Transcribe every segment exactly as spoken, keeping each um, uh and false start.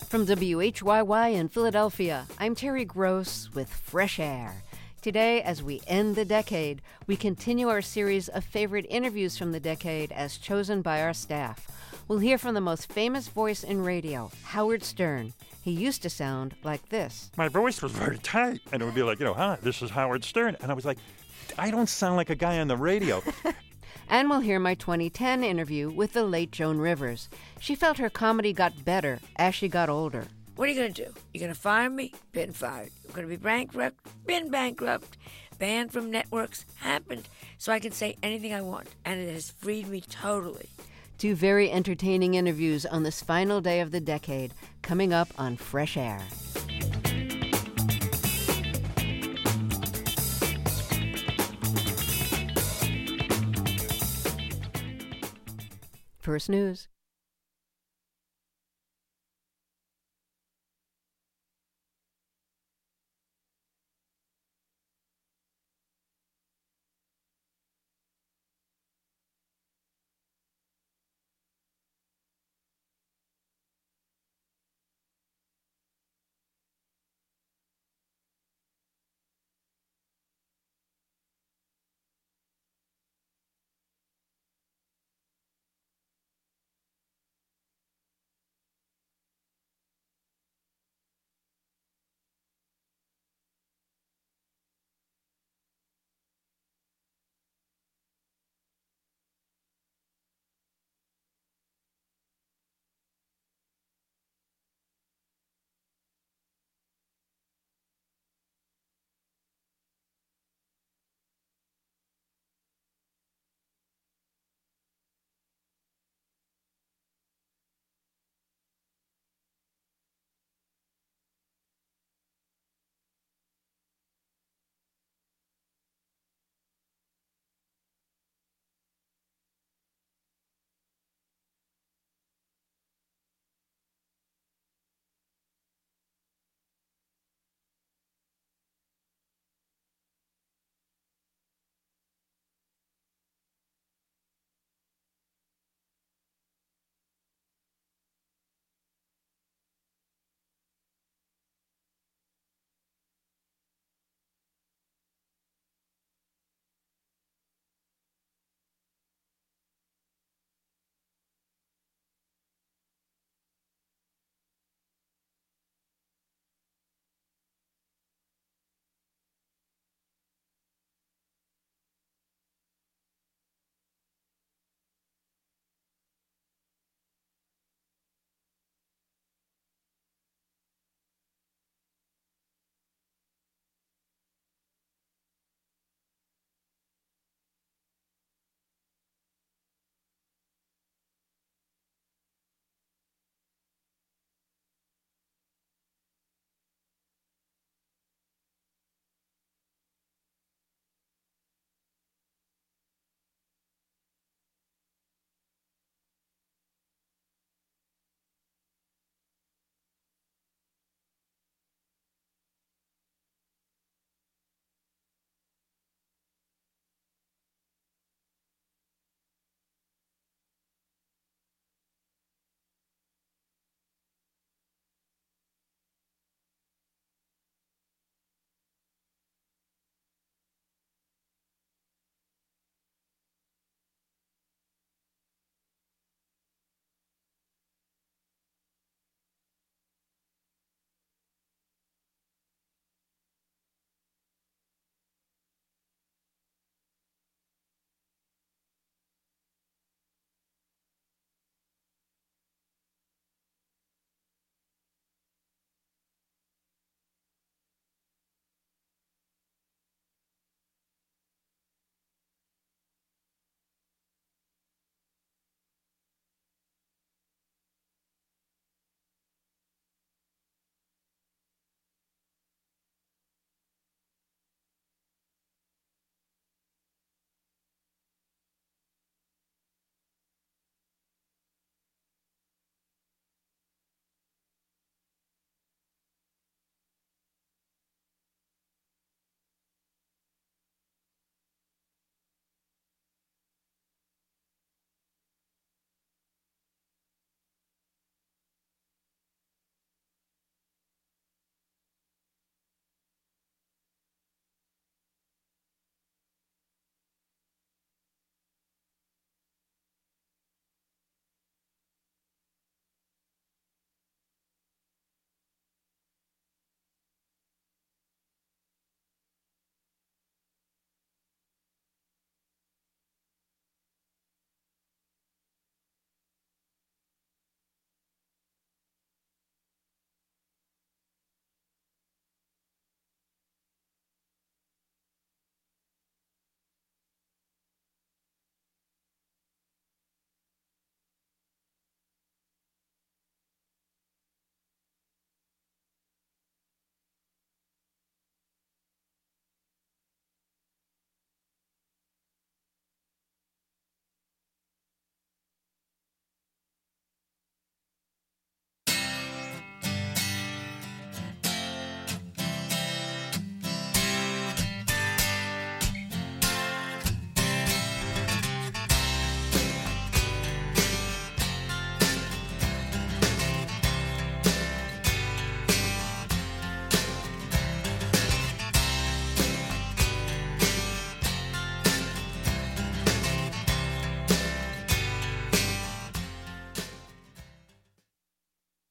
From W H Y Y in Philadelphia, I'm Terry Gross with Fresh Air. Today, as we end the decade, we continue our series of favorite interviews from the decade as chosen by our staff. We'll hear from the most famous voice in radio, Howard Stern. He used to sound like this. My voice was very tight, and it would be like, you know, hi, this is Howard Stern. And I was like, I don't sound like a guy on the radio. And we'll hear my twenty ten interview with the late Joan Rivers. She felt her comedy got better as she got older. What are you going to do? You're going to fire me? Been fired. You're going to be bankrupt? Been bankrupt. Banned from networks? Happened. So I can say anything I want, and it has freed me totally. Two very entertaining interviews on this final day of the decade, coming up on Fresh Air. First News.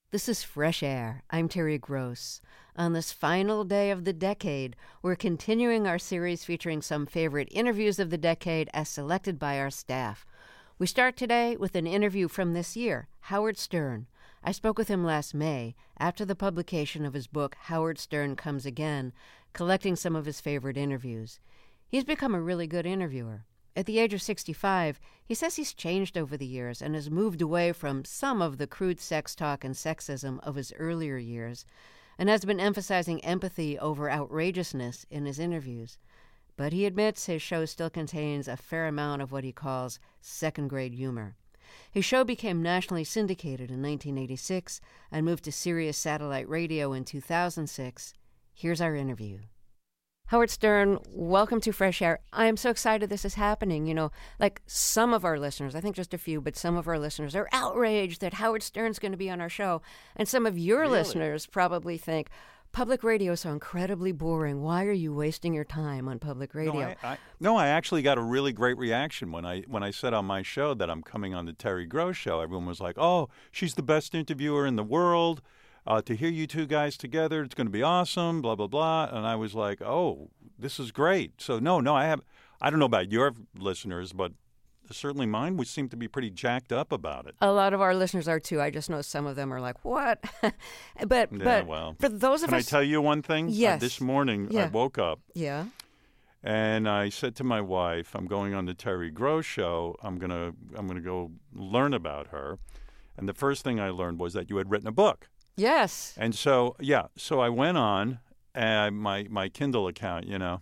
This is Fresh Air. I'm Terry Gross. On this final day of the decade, we're continuing our series featuring some favorite interviews of the decade as selected by our staff. We start today with an interview from this year, Howard Stern. I spoke with him last May after the publication of his book, Howard Stern Comes Again, collecting some of his favorite interviews. He's become a really good interviewer. At the age of sixty-five, he says he's changed over the years and has moved away from some of the crude sex talk and sexism of his earlier years, and has been emphasizing empathy over outrageousness in his interviews. But he admits his show still contains a fair amount of what he calls second-grade humor. His show became nationally syndicated in nineteen eighty-six and moved to Sirius Satellite Radio in two thousand six. Here's our interview. Howard Stern, welcome to Fresh Air. I am so excited this is happening. You know, like some of our listeners, I think just a few, but some of our listeners are outraged that Howard Stern's going to be on our show. And some of your Really? listeners probably think, public radio is so incredibly boring. Why are you wasting your time on public radio? No, I, I, no, I actually got a really great reaction when I when I said on my show that I'm coming on the Terry Gross show. Everyone was like, "Oh, she's the best interviewer in the world. Uh, to hear you two guys together, it's going to be awesome." Blah blah blah. And I was like, "Oh, this is great." So no, no, I have. I don't know about your listeners, but certainly mine would seem to be pretty jacked up about it. A lot of our listeners are too. I just know some of them are like, "What?" but Yeah, but well, for those of Can us, I tell you one thing? Yes. Uh, this morning I Yeah. woke up yeah, and I said to my wife, "I'm going on the Terry Gross show. I'm gonna I'm gonna go learn about her." And the first thing I learned was that you had written a book. yes, And so, yeah, so I went on uh, my my Kindle account, you know,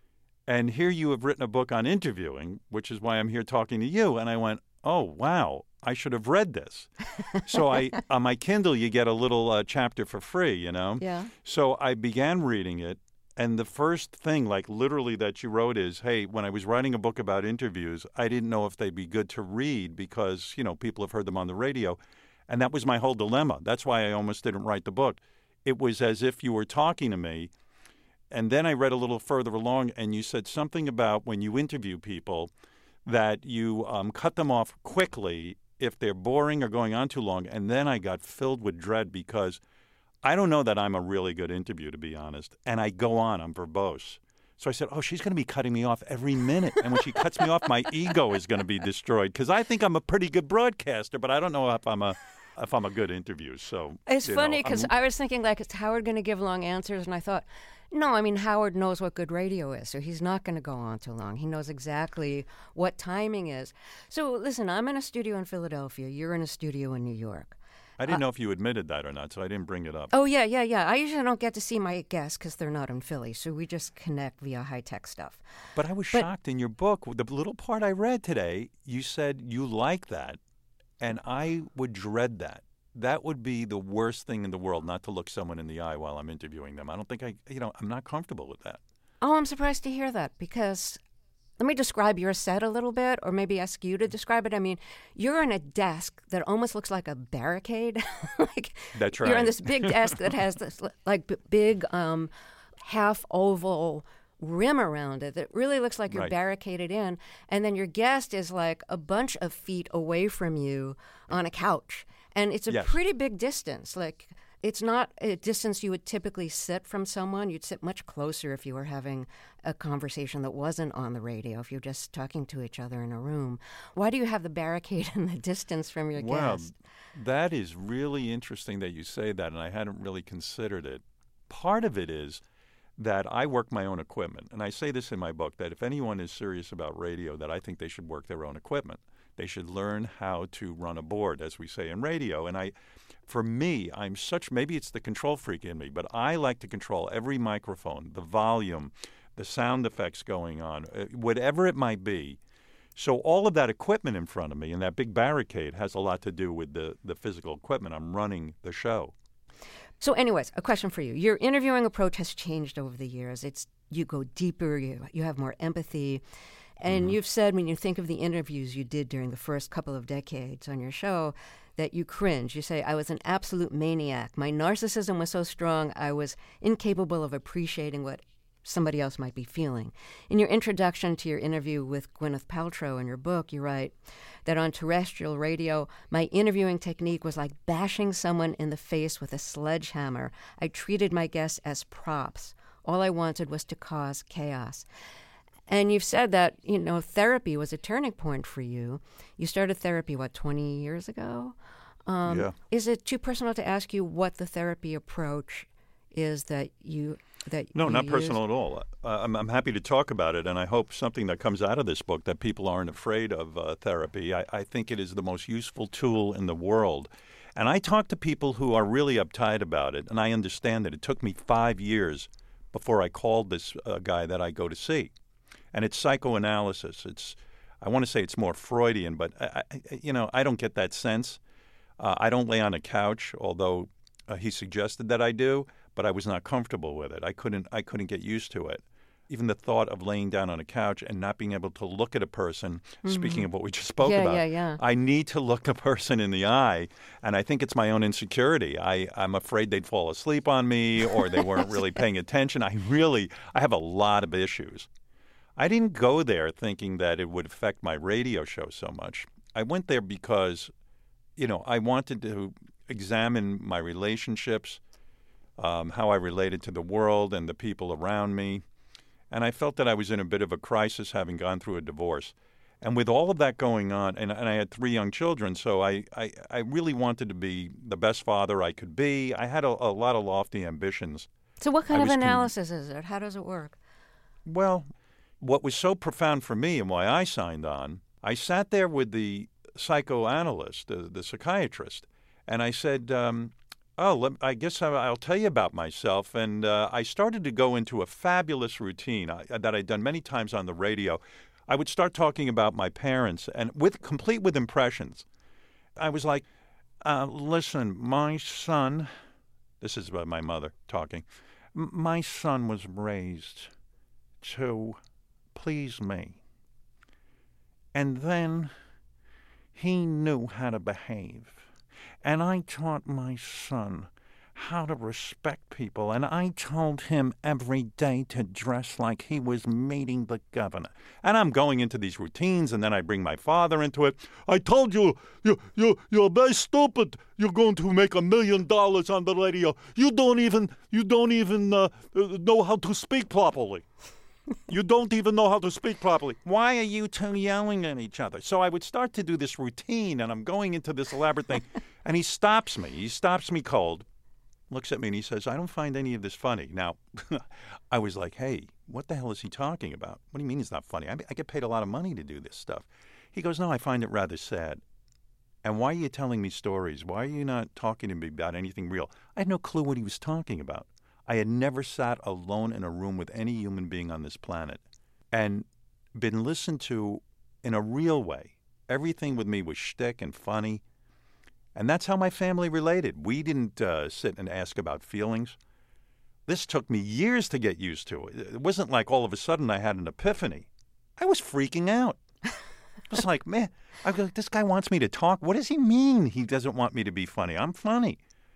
and here you have written a book on interviewing, which is why I'm here talking to you. And I went, oh, wow, I should have read this. So I on my Kindle, you get a little uh, chapter for free, you know. yeah. So I began reading it. And the first thing, like literally that you wrote is, hey, when I was writing a book about interviews, I didn't know if they'd be good to read because, you know, people have heard them on the radio. And that was my whole dilemma. That's why I almost didn't write the book. It was as if you were talking to me. And then I read a little further along, and you said something about when you interview people that you um, cut them off quickly if they're boring or going on too long. And then I got filled with dread because I don't know that I'm a really good interview, to be honest. And I go on. I'm verbose. So I said, oh, she's going to be cutting me off every minute. And when she cuts me off, my ego is going to be destroyed because I think I'm a pretty good broadcaster, but I don't know if I'm a if I'm a good interview. So It's you funny know, because I'm- I was thinking, like, is Howard going to give long answers? And I thought, no, I mean, Howard knows what good radio is, so he's not going to go on too long. He knows exactly what timing is. So, listen, I'm in a studio in Philadelphia. You're in a studio in New York. I didn't know if you admitted that or not, so I didn't bring it up. Oh, yeah, yeah, yeah. I usually don't get to see my guests because they're not in Philly, so we just connect via high-tech stuff. But I was But- shocked in your book. The little part I read today, you said you like that, and I would dread that. That would be the worst thing in the world, not to look someone in the eye while I'm interviewing them. I don't think I, you know, I'm not comfortable with that. Oh, I'm surprised to hear that because let me describe your set a little bit, or maybe ask you to describe it. I mean, you're in a desk that almost looks like a barricade. like That's You're in right. this big desk that has this like b- big um, half oval rim around it that really looks like you're Right. barricaded in, and then your guest is like a bunch of feet away from you on a couch, and it's a Yes. pretty big distance. Like it's not a distance you would typically sit from someone. You'd sit much closer if you were having a conversation that wasn't on the radio, if you're just talking to each other in a room. Why do you have the barricade and the distance from your Well, guest? that is really interesting that you say that, and I hadn't really considered it. Part of it is that I work my own equipment, and I say this in my book, that if anyone is serious about radio, that I think they should work their own equipment. They should learn how to run a board, as we say in radio. And I, for me, I'm such, maybe it's the control freak in me, but I like to control every microphone, the volume, the sound effects going on, uh, whatever it might be. So all of that equipment in front of me and that big barricade has a lot to do with the, the physical equipment. I'm running the show. So anyways, a question for you. Your interviewing approach has changed over the years. It's you go deeper, you, you have more empathy. And Mm-hmm. you've said when you think of the interviews you did during the first couple of decades on your show that you cringe. You say, I was an absolute maniac. My narcissism was so strong, I was incapable of appreciating what somebody else might be feeling. In your introduction to your interview with Gwyneth Paltrow in your book, you write that on terrestrial radio, my interviewing technique was like bashing someone in the face with a sledgehammer. I treated my guests as props. All I wanted was to cause chaos. And you've said that, you know, therapy was a turning point for you. You started therapy, what, twenty years ago? Um, yeah. Is it too personal to ask you what the therapy approach is that you that No, you not use? personal at all. Uh, I'm, I'm happy to talk about it, and I hope something that comes out of this book that people aren't afraid of uh, therapy. I, I think it is the most useful tool in the world. And I talk to people who are really uptight about it, and I understand that it took me five years before I called this uh, guy that I go to see. And it's psychoanalysis. It's, I want to say it's more Freudian, but I, I, you know, I don't get that sense. Uh, I don't lay on a couch, although uh, he suggested that I do, but I was not comfortable with it. I couldn't, I couldn't get used to it. Even the thought of laying down on a couch and not being able to look at a person, mm-hmm. speaking of what we just spoke yeah, about, yeah, yeah. I need to look a person in the eye, and I think it's my own insecurity. I, I'm afraid they'd fall asleep on me or they weren't really paying attention. I really, I have a lot of issues. I didn't go there thinking that it would affect my radio show so much. I went there because, you know, I wanted to examine my relationships, um, how I related to the world and the people around me. And I felt that I was in a bit of a crisis having gone through a divorce. And with all of that going on, and, and I had three young children, so I, I, I really wanted to be the best father I could be. I had a, a lot of lofty ambitions. So what kind I of was con- analysis is it? How does it work? Well, what was so profound for me and why I signed on, I sat there with the psychoanalyst, the, the psychiatrist, and I said, um, oh, let, I guess I, I'll tell you about myself. And uh, I started to go into a fabulous routine I, that I'd done many times on the radio. I would start talking about my parents, and with complete with impressions. I was like, uh, listen, my son, this is about my mother talking, M- my son was raised to please me. And then he knew how to behave. And I taught my son how to respect people. And I told him every day to dress like he was meeting the governor. And I'm going into these routines, and then I bring my father into it. I told you, you, you, you're very stupid. You're going to make a million dollars on the radio. You don't even, you don't even uh, know how to speak properly. You don't even know how to speak properly. Why are you two yelling at each other? So I would start to do this routine, and I'm going into this elaborate thing, and he stops me. He stops me cold, looks at me, and he says, I don't find any of this funny. Now, I was like, hey, what the hell is he talking about? What do you mean it's not funny? I, I get paid a lot of money to do this stuff. He goes, no, I find it rather sad. And why are you telling me stories? Why are you not talking to me about anything real? I had no clue what he was talking about. I had never sat alone in a room with any human being on this planet and been listened to in a real way. Everything with me was shtick and funny. And that's how my family related. We didn't uh, sit and ask about feelings. This took me years to get used to. It wasn't like all of a sudden I had an epiphany. I was freaking out. It was like, man, I was like, this guy wants me to talk. What does he mean he doesn't want me to be funny? I'm funny.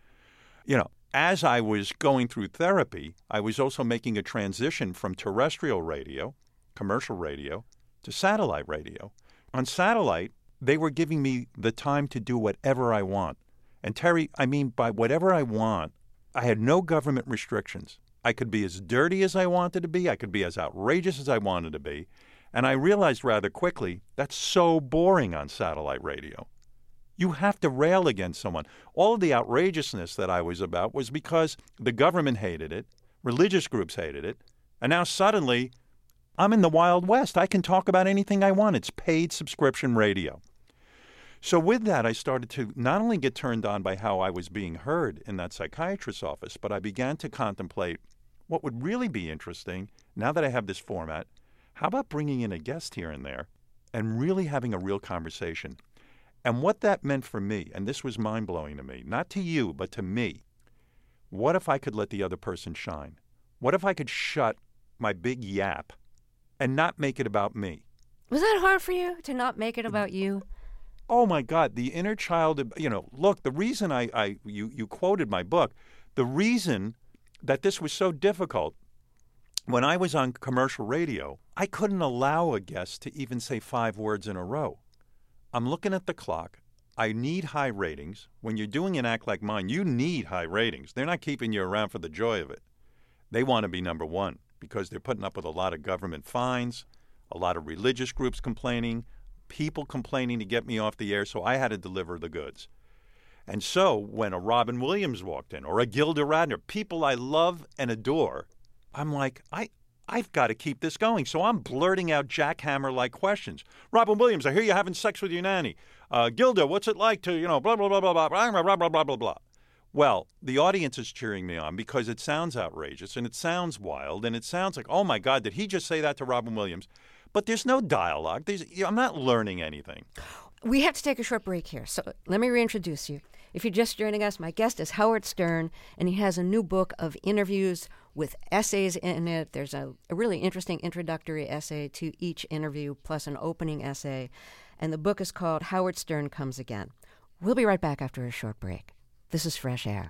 You know, as I was going through therapy, I was also making a transition from terrestrial radio, commercial radio, to satellite radio. On satellite, they were giving me the time to do whatever I want. And Terry, I mean, by whatever I want, I had no government restrictions. I could be as dirty as I wanted to be. I could be as outrageous as I wanted to be. And I realized rather quickly, that's so boring on satellite radio. You have to rail against someone. All of the outrageousness that I was about was because the government hated it, religious groups hated it, and now suddenly I'm in the Wild West. I can talk about anything I want. It's paid subscription radio. So with that, I started to not only get turned on by how I was being heard in that psychiatrist's office, but I began to contemplate what would really be interesting, now that I have this format, how about bringing in a guest here and there and really having a real conversation? And what that meant for me, and this was mind-blowing to me, not to you, but to me, what if I could let the other person shine? What if I could shut my big yap and not make it about me? Was that hard for you, to not make it about you? Oh, my God, the inner child, you know, look, the reason I, I you, you quoted my book, the reason that this was so difficult when I was on commercial radio, I couldn't allow a guest to even say five words in a row. I'm looking at the clock. I need high ratings. When you're doing an act like mine, you need high ratings. They're not keeping you around for the joy of it. They want to be number one because they're putting up with a lot of government fines, a lot of religious groups complaining, people complaining to get me off the air, so I had to deliver the goods. And so when a Robin Williams walked in or a Gilda Radner, people I love and adore, I'm like, I, I've got to keep this going. So I'm blurting out jackhammer-like questions. Robin Williams, I hear you're having sex with your nanny. Uh, Gilda, what's it like to, you know, blah, blah, blah, blah, blah, blah, blah, blah, blah, blah, blah. Well, the audience is cheering me on because it sounds outrageous and it sounds wild and it sounds like, oh, my God, did he just say that to Robin Williams? But there's no dialogue. There's, you know, I'm not learning anything. We have to take a short break here, so let me reintroduce you. If you're just joining us, my guest is Howard Stern, and he has a new book of interviews with essays in it. There's a, a really interesting introductory essay to each interview, plus an opening essay. And the book is called Howard Stern Comes Again. We'll be right back after a short break. This is Fresh Air.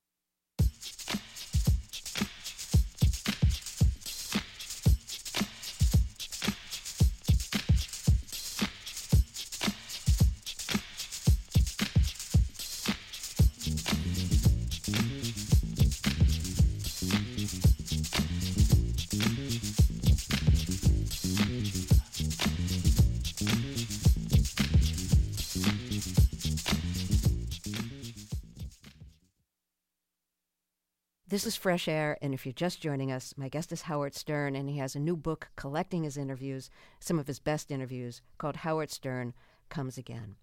This is Fresh Air, and if you're just joining us, my guest is Howard Stern, and he has a new book collecting his interviews, some of his best interviews, called Howard Stern Comes Again.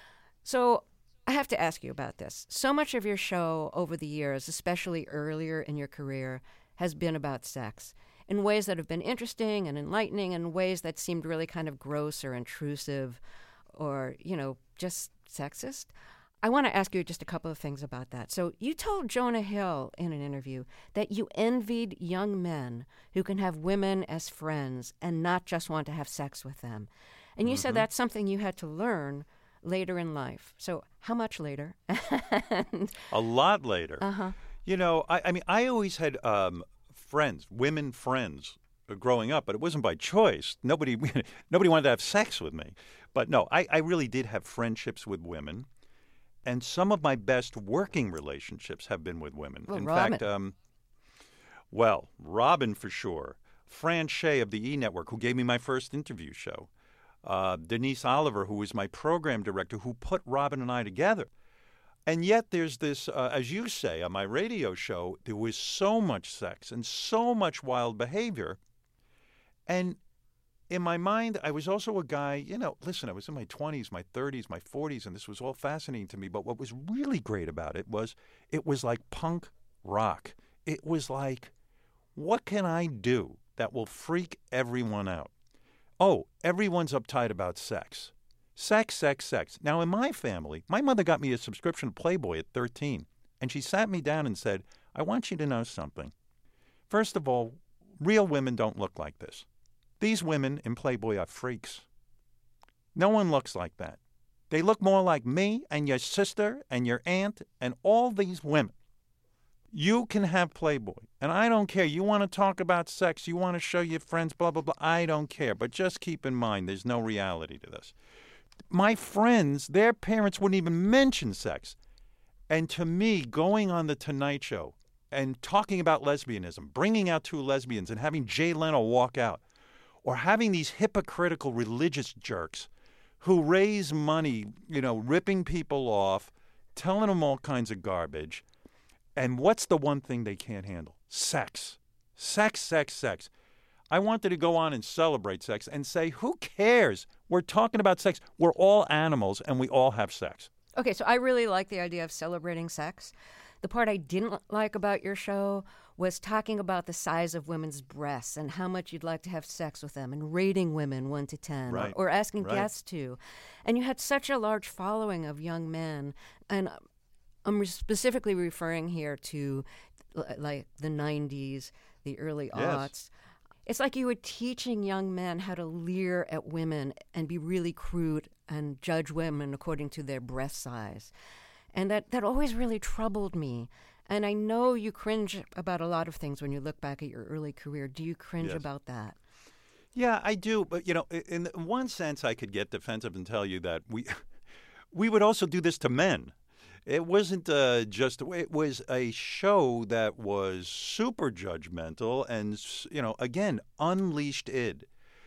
So I have to ask you about this. So much of your show over the years, especially earlier in your career, has been about sex in ways that have been interesting and enlightening, and ways that seemed really kind of gross or intrusive or, you know, just sexist. I want to ask you just a couple of things about that. So you told Jonah Hill in an interview that you envied young men who can have women as friends and not just want to have sex with them. And you mm-hmm. said that's something you had to learn later in life. So how much later? and, a lot later. Uh-huh. You know, I, I mean, I always had um, friends, women friends growing up, but it wasn't by choice. Nobody nobody wanted to have sex with me. But no, I, I really did have friendships with women. And some of my best working relationships have been with women. Well, In Robin. fact, um, well, Robin for sure. Fran Shea of the E! Network, who gave me my first interview show. Uh, Denise Oliver, who was my program director, who put Robin and I together. And yet there's this, uh, as you say, on my radio show, there was so much sex and so much wild behavior. And in my mind, I was also a guy, you know, listen, I was in my twenties, my thirties, my forties, and this was all fascinating to me. But what was really great about it was it was like punk rock. It was like, what can I do that will freak everyone out? Oh, everyone's uptight about sex. Sex, sex, sex. Now, in my family, my mother got me a subscription to Playboy at thirteen, and she sat me down and said, I want you to know something. First of all, real women don't look like this. These women in Playboy are freaks. No one looks like that. They look more like me and your sister and your aunt and all these women. You can have Playboy, and I don't care. You want to talk about sex, you want to show your friends, blah, blah, blah. I don't care. But just keep in mind, there's no reality to this. My friends, their parents wouldn't even mention sex. And to me, going on The Tonight Show and talking about lesbianism, bringing out two lesbians and having Jay Leno walk out, or having these hypocritical religious jerks who raise money, you know, ripping people off, telling them all kinds of garbage. And what's the one thing they can't handle? Sex. Sex, sex, sex. I wanted to go on and celebrate sex and say, who cares? We're talking about sex. We're all animals, and we all have sex. Okay, so I really like the idea of celebrating sex. The part I didn't like about your show was talking about the size of women's breasts and how much you'd like to have sex with them and rating women one to ten, right. or, or asking right. guests to. And you had such a large following of young men. And I'm specifically referring here to like the nineties, the early yes. aughts. It's like you were teaching young men how to leer at women and be really crude and judge women according to their breast size. And that, that always really troubled me. And I know you cringe about a lot of things when you look back at your early career. Do you cringe Yes. about that? Yeah, I do. But, you know, i- in one sense, I could get defensive and tell you that we we would also do this to men. It wasn't uh, just, it was a show that was super judgmental and, s- you know, again, unleashed id.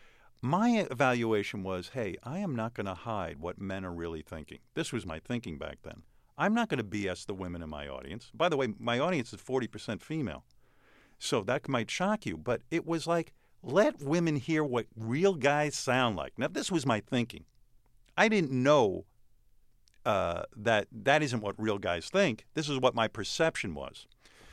My evaluation was, hey, I am not going to hide what men are really thinking. This was my thinking back then. I'm not going to B S the women in my audience. By the way, my audience is forty percent female. So that might shock you, but it was like, let women hear what real guys sound like. Now, this was my thinking. I didn't know uh, that that isn't what real guys think. This is what my perception was.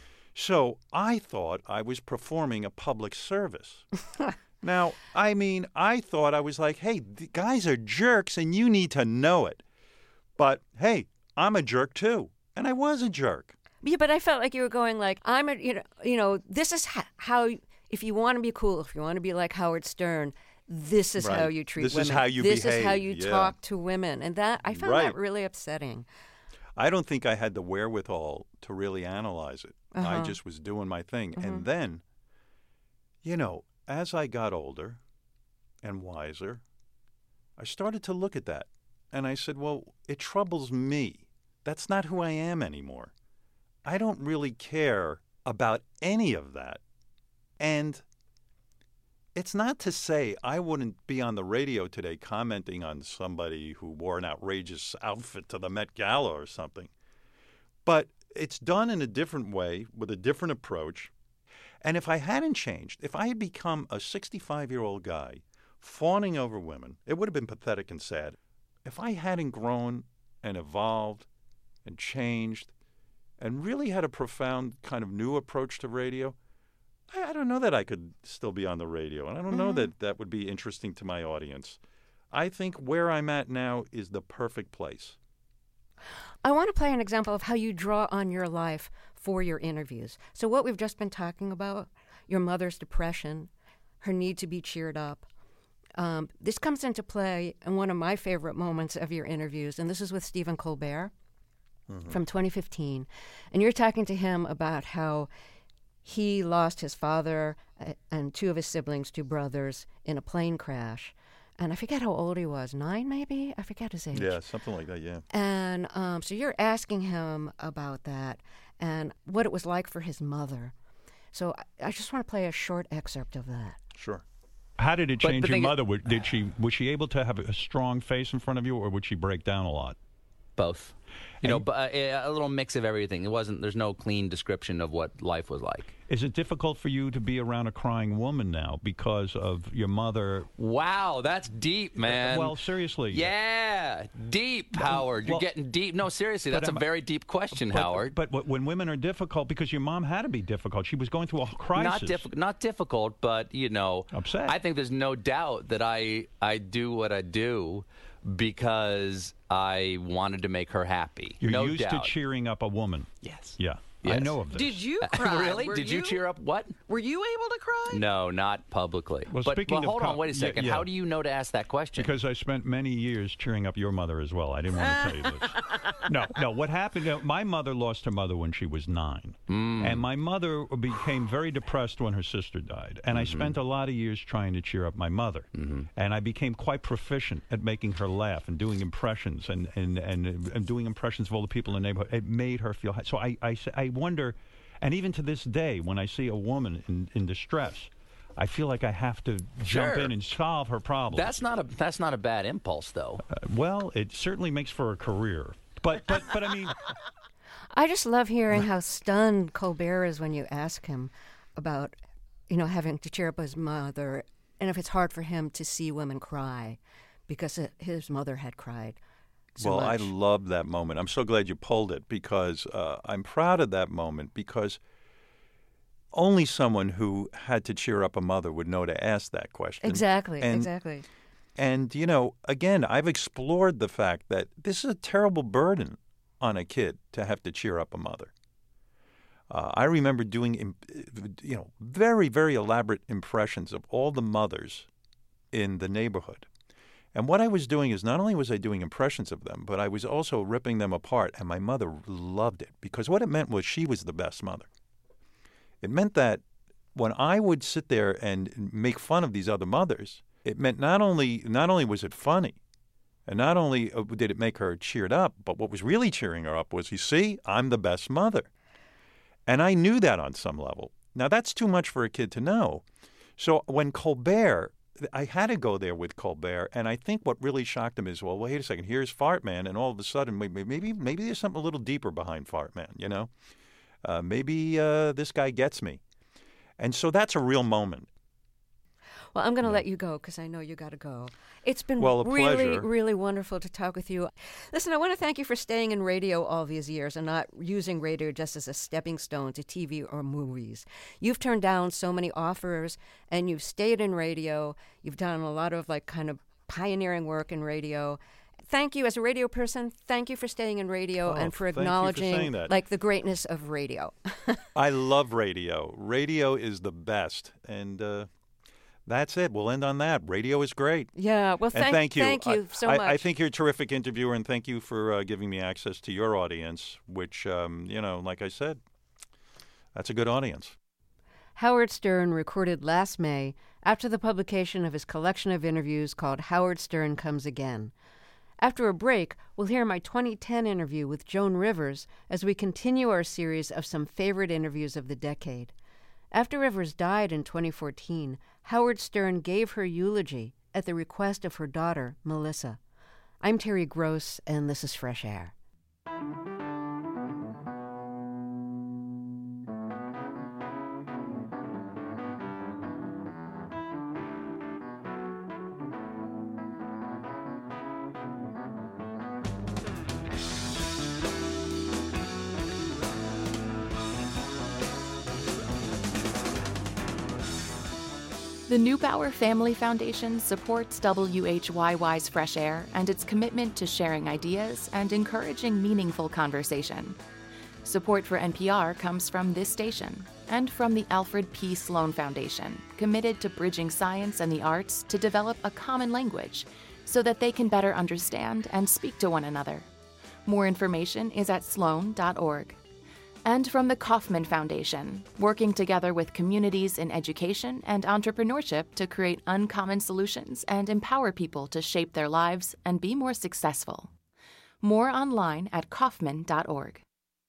So I thought I was performing a public service. Now, I mean, I thought I was like, hey, the guys are jerks and you need to know it. But hey, I'm a jerk too. And I was a jerk. Yeah, but I felt like you were going like, I'm a, you know, you know, this is ho- how, if you want to be cool, if you want to be like Howard Stern, this is Right. how you treat This women. is how you This behave. is how you Yeah. talk to women. And that, I found Right. that really upsetting. I don't think I had the wherewithal to really analyze it. I Uh-huh. just was doing my thing. Mhm. And then, you know, as I got older and wiser, I started to look at that. And I said, well, it troubles me. That's not who I am anymore. I don't really care about any of that. And it's not to say I wouldn't be on the radio today commenting on somebody who wore an outrageous outfit to the Met Gala or something. But it's done in a different way with a different approach. And if I hadn't changed, if I had become a sixty-five-year-old guy fawning over women, it would have been pathetic and sad. If I hadn't grown and evolved and changed and really had a profound kind of new approach to radio, I, I don't know that I could still be on the radio. And I don't know Mhm. that that would be interesting to my audience. I think where I'm at now is the perfect place. I want to play an example of how you draw on your life for your interviews. So what we've just been talking about, your mother's depression, her need to be cheered up, um, this comes into play in one of my favorite moments of your interviews, and this is with Stephen Colbert Mm-hmm. from twenty fifteen. And you're talking to him about how he lost his father uh, and two of his siblings, two brothers, in a plane crash. And I forget how old he was, nine maybe? I forget his age. Yeah, something like that, yeah. And um, so you're asking him about that and what it was like for his mother. So I, I just want to play a short excerpt of that. Sure. How did it But change the your thing is- mother? Would- Did she was she able to have a strong face in front of you, or would she break down a lot? Both. You know, but uh, a little mix of everything. It wasn't. There's no clean description of what life was like. Is it difficult for you to be around a crying woman now because of your mother? Wow, that's deep, man. Well, seriously. Yeah, deep, Howard. You're well- getting deep. No, seriously, But that's a am I- very deep question, But, Howard. But w- when women are difficult, because your mom had to be difficult, she was going through a crisis. Not difficult, not difficult, but you know, Upset. I think there's no doubt that I I do what I do because I wanted to make her happy. You're no used doubt. to cheering up a woman. Yes. Yeah, I Yes. know of this. Did you cry? really? Were Did you cheer up what? Were you able to cry? No, not publicly. Well, but speaking but of hold on, co- wait a yeah, second. yeah. How do you know to ask that question? Because I spent many years cheering up your mother as well. I didn't want to tell you this. No, no. What happened? Uh, my mother lost her mother when she was nine, Mm. and my mother became very depressed when her sister died. And I Mm-hmm. spent a lot of years trying to cheer up my mother, and I became quite proficient at making her laugh and doing impressions and and and, and doing impressions of all the people in the neighborhood. It made her feel. So I I, s- I wonder, and even to this day, when I see a woman in, in distress, I feel like I have to jump Sure. in and solve her problem. That's not a that's not a bad impulse, though. Uh, well, it certainly makes for a career. But but but I mean, I just love hearing how stunned Colbert is when you ask him about, you know, having to cheer up his mother and if it's hard for him to see women cry because uh, his mother had cried so well, much. I love that moment. I'm so glad you pulled it because uh, I'm proud of that moment because only someone who had to cheer up a mother would know to ask that question. Exactly, And- exactly. And, you know, again, I've explored the fact that this is a terrible burden on a kid to have to cheer up a mother. Uh, I remember doing, im- you know, very, very elaborate impressions of all the mothers in the neighborhood. And what I was doing is not only was I doing impressions of them, but I was also ripping them apart. And my mother loved it because what it meant was she was the best mother. It meant that when I would sit there and make fun of these other mothers, it meant not only not only was it funny, and not only did it make her cheered up, but what was really cheering her up was, you see, I'm the best mother. And I knew that on some level. Now, that's too much for a kid to know. So when Colbert, I had to go there with Colbert, and I think what really shocked him is, well, wait a second, here's Fart Man, and all of a sudden, maybe maybe, maybe there's something a little deeper behind Fart Man, you know? Uh, maybe uh, this guy gets me. And so that's a real moment. Well, I'm going to let you go because I know you got to go. It's been well, a really, pleasure. really wonderful to talk with you. Listen, I want to thank you for staying in radio all these years and not using radio just as a stepping stone to T V or movies. You've turned down so many offers, and you've stayed in radio. You've done a lot of, like, kind of pioneering work in radio. Thank you as a radio person. Thank you for staying in radio Oh, and for thank you for acknowledging saying that. like the greatness of radio. I love radio. Radio is the best. And uh, that's it. We'll end on that. Radio is great. Yeah, well, And thank, thank you. Thank you I, so I, much. I think you're a terrific interviewer, and thank you for uh, giving me access to your audience, which, um, you know, like I said, that's a good audience. Howard Stern recorded last May after the publication of his collection of interviews called Howard Stern Comes Again. After a break, we'll hear my twenty ten interview with Joan Rivers as we continue our series of some favorite interviews of the decade. After Rivers died in twenty fourteen, Howard Stern gave her eulogy at the request of her daughter, Melissa. I'm Terry Gross, and this is Fresh Air. The Neubauer Family Foundation supports W H Y Y's Fresh Air and its commitment to sharing ideas and encouraging meaningful conversation. Support for N P R comes from this station and from the Alfred P. Sloan Foundation, committed to bridging science and the arts to develop a common language so that they can better understand and speak to one another. More information is at sloan dot org. And from the Kauffman Foundation, working together with communities in education and entrepreneurship to create uncommon solutions and empower people to shape their lives and be more successful. More online at kauffman dot org.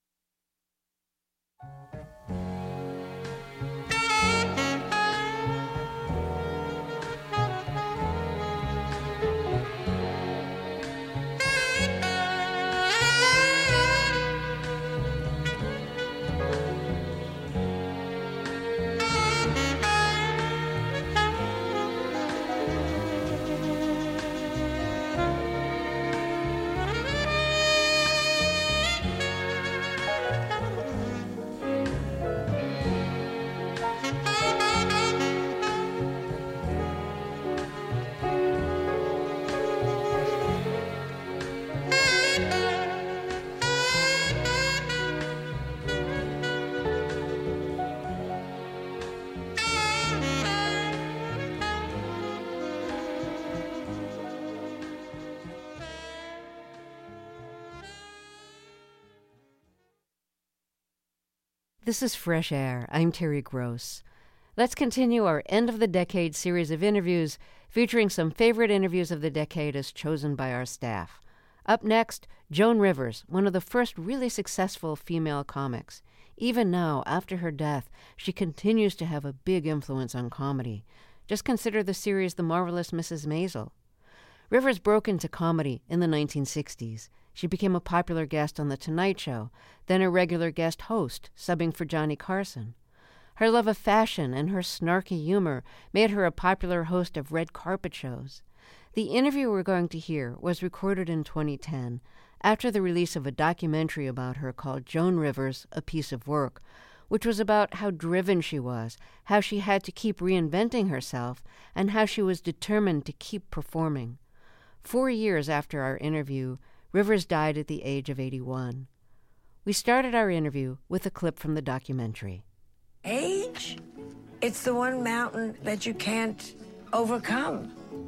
This is Fresh Air. I'm Terry Gross. Let's continue our End of the Decade series of interviews featuring some favorite interviews of the decade as chosen by our staff. Up next, Joan Rivers, one of the first really successful female comics. Even now, after her death, she continues to have a big influence on comedy. Just consider the series The Marvelous Missus Maisel. Rivers broke into comedy in the nineteen sixties. She became a popular guest on The Tonight Show, then a regular guest host, subbing for Johnny Carson. Her love of fashion and her snarky humor made her a popular host of red carpet shows. The interview we're going to hear was recorded in twenty ten, after the release of a documentary about her called Joan Rivers, A Piece of Work, which was about how driven she was, how she had to keep reinventing herself, and how she was determined to keep performing. Four years after our interview, Rivers died at the age of eighty-one. We started our interview with a clip from the documentary. Age? It's the one mountain that you can't overcome.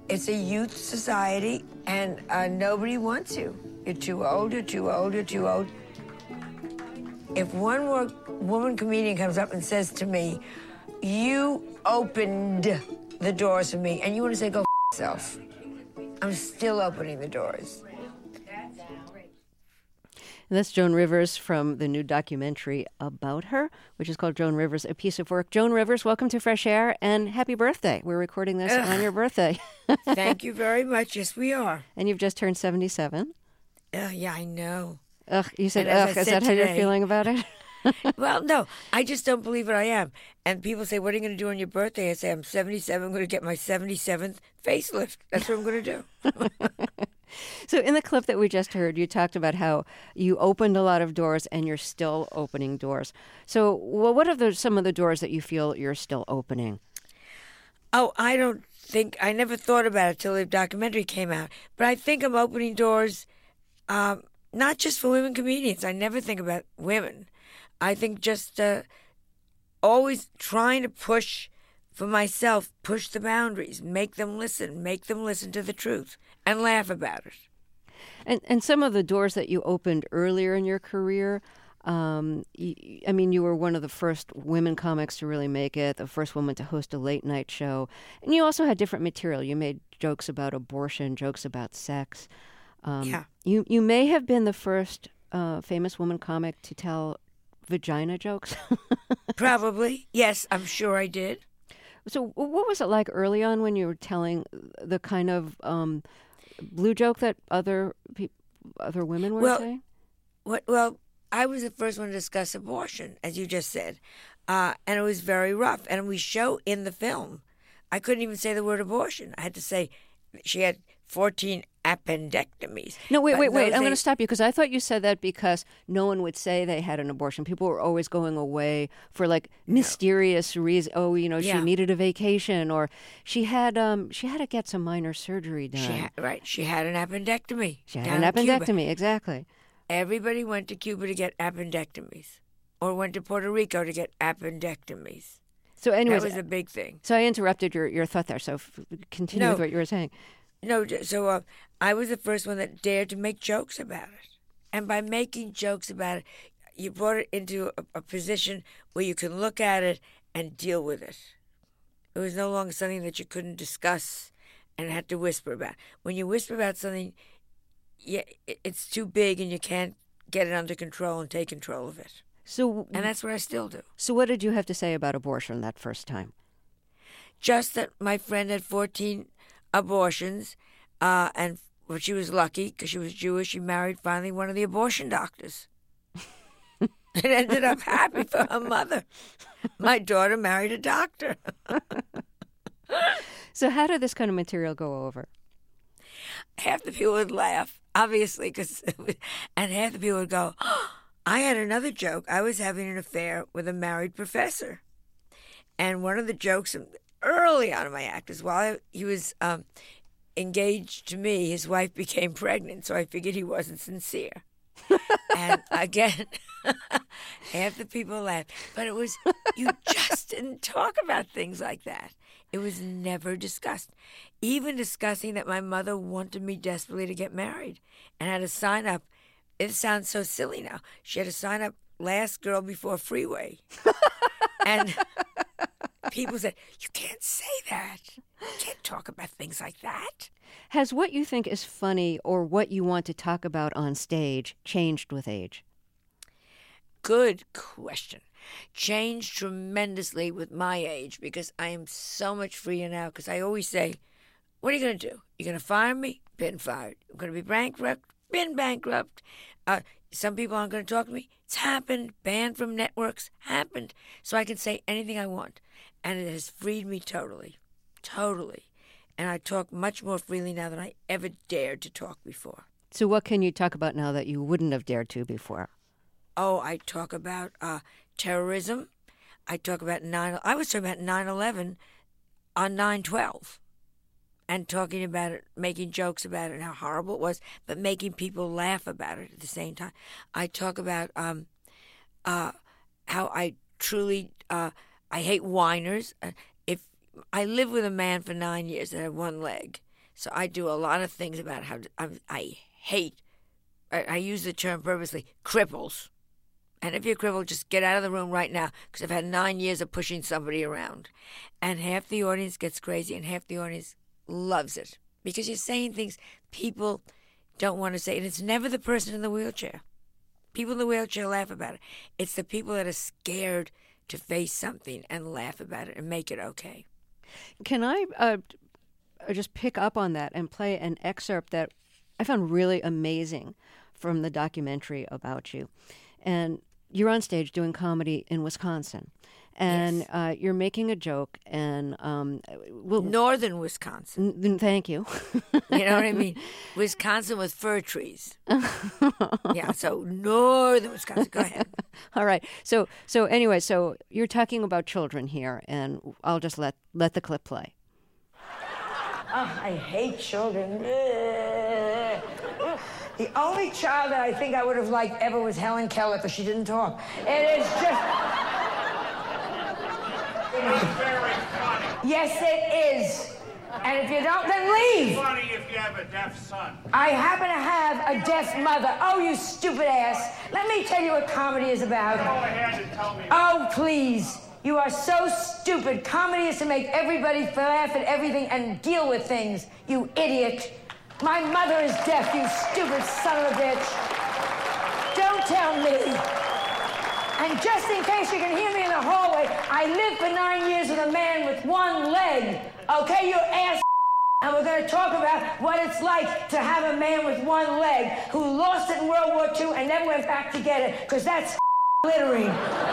It's a youth society, and uh, nobody wants you. You're too old, you're too old, you're too old. If one more woman comedian comes up and says to me, you opened the doors for me, and you want to say, go f yourself, I'm still opening the doors. And that's Joan Rivers from the new documentary about her, which is called Joan Rivers, A Piece of Work. Joan Rivers, welcome to Fresh Air, and happy birthday. We're recording this Ugh. on your birthday. Thank you very much. Yes, we are. And you've just turned seventy-seven. Uh, yeah, I know. Ugh, you said, And as ugh, I is said that how you're today- feeling about it? Well, no, I just don't believe it. I am. And people say, what are you going to do on your birthday? I say, I'm seventy-seven. I'm going to get my seventy-seventh facelift. That's what I'm going to do. So in the clip that we just heard, you talked about how you opened a lot of doors and you're still opening doors. So well, what are the, some of the doors that you feel you're still opening? Oh, I don't think, I never thought about it till the documentary came out. But I think I'm opening doors, um, not just for women comedians. I never think about women. I think just uh, always trying to push for myself, push the boundaries, make them listen, make them listen to the truth, and laugh about it. And and some of the doors that you opened earlier in your career, um, you, I mean, you were one of the first women comics to really make it, the first woman to host a late night show. And you also had different material. You made jokes about abortion, jokes about sex. Um, Yeah. You, you may have been the first uh, famous woman comic to tell vagina jokes. Probably. Yes, I'm sure I did. So what was it like early on when you were telling the kind of um, blue joke that other pe- other women were Well, saying? What, well, I was the first one to discuss abortion, as you just said. Uh, and it was very rough. And we show in the film, I couldn't even say the word abortion. I had to say she had fourteen appendectomies. No, wait, But wait, wait. those I'm going to days- stop you because I thought you said that because no one would say they had an abortion. People were always going away for like mysterious reason. Oh, you know, she Yeah. needed a vacation, or she had um she had to get some minor surgery done. She had, right, she had an appendectomy. She had down an in Cuba. appendectomy, exactly. Everybody went to Cuba to get appendectomies, or went to Puerto Rico to get appendectomies. So, anyways, That was a big thing. so I interrupted your, your thought there. So f- continue No. with what you were saying. No, j- so uh, I was the first one that dared to make jokes about it. And by making jokes about it, you brought it into a, a position where you can look at it and deal with it. It was no longer something that you couldn't discuss and had to whisper about. When you whisper about something, yeah, it, it's too big and you can't get it under control and take control of it. So, And that's what I still do. so what did you have to say about abortion that first time? Just that my friend had fourteen abortions, uh, and well, she was lucky because she was Jewish. She married finally one of the abortion doctors. It ended up happy for her mother. My daughter married a doctor. So how did this kind of material go over? Half the people would laugh, obviously, cause, and half the people would go, oh, I had another joke. I was having an affair with a married professor. And one of the jokes early on in my act is while he was um, engaged to me, his wife became pregnant, so I figured he wasn't sincere. And again, half the people laughed. But it was, you just didn't talk about things like that. It was never discussed. Even discussing that my mother wanted me desperately to get married and had to sign up. It sounds so silly now. She had to sign up last girl before freeway. And people said, you can't say that. You can't talk about things like that. Has what you think is funny or what you want to talk about on stage changed with age? Good question. Changed tremendously with my age because I am so much freer now because I always say, what are you going to do? You're going to fire me? Been fired. I'm going to be bankrupt? Been bankrupt. Uh, some people aren't going to talk to me. It's happened. Banned from networks. Happened. So I can say anything I want. And it has freed me totally. Totally. And I talk much more freely now than I ever dared to talk before. So what can you talk about now that you wouldn't have dared to before? Oh, I talk about uh, terrorism. I talk about nine. I was talking about nine eleven on nine twelve, and talking about it, making jokes about it, and how horrible it was, but making people laugh about it at the same time. I talk about um, uh, how I truly uh, I hate whiners. Uh, if I lived with a man for nine years that had one leg, So I do a lot of things about how I, I hate, I, I use the term purposely, cripples. And if you're crippled, just get out of the room right now, because I've had nine years of pushing somebody around. And half the audience gets crazy and half the audience loves it, because you're saying things people don't want to say. And it's never the person in the wheelchair. People in the wheelchair laugh about it. It's the people that are scared to face something and laugh about it and make it okay. Can I uh, just pick up on that and play an excerpt that I found really amazing from the documentary about you? And you're on stage doing comedy in Wisconsin, and Yes. uh, you're making a joke, and um, we'll, Northern Wisconsin. n- thank you. You know what I mean? Wisconsin with fir trees. Yeah, so northern Wisconsin. Go ahead. All right. So so anyway, so you're talking about children here, and I'll just let let the clip play. Oh, I hate children. Ugh. The only child that I think I would have liked ever was Helen Keller, because she didn't talk. It is just... Not very funny. Yes, it is. And if you don't, then leave. It's funny if you have a deaf son. I happen to have a deaf mother. Oh, you stupid ass. Let me tell you what comedy is about. Go ahead and tell me. Oh, please. You are so stupid. Comedy is to make everybody laugh at everything and deal with things, you idiot. My mother is deaf, you stupid son of a bitch. Don't tell me. And just in case you can hear me in the hallway, I lived for nine years with a man with one leg. Okay, you ass. And we're going to talk about what it's like to have a man with one leg who lost it in World War Two and never went back to get it, because that's littering.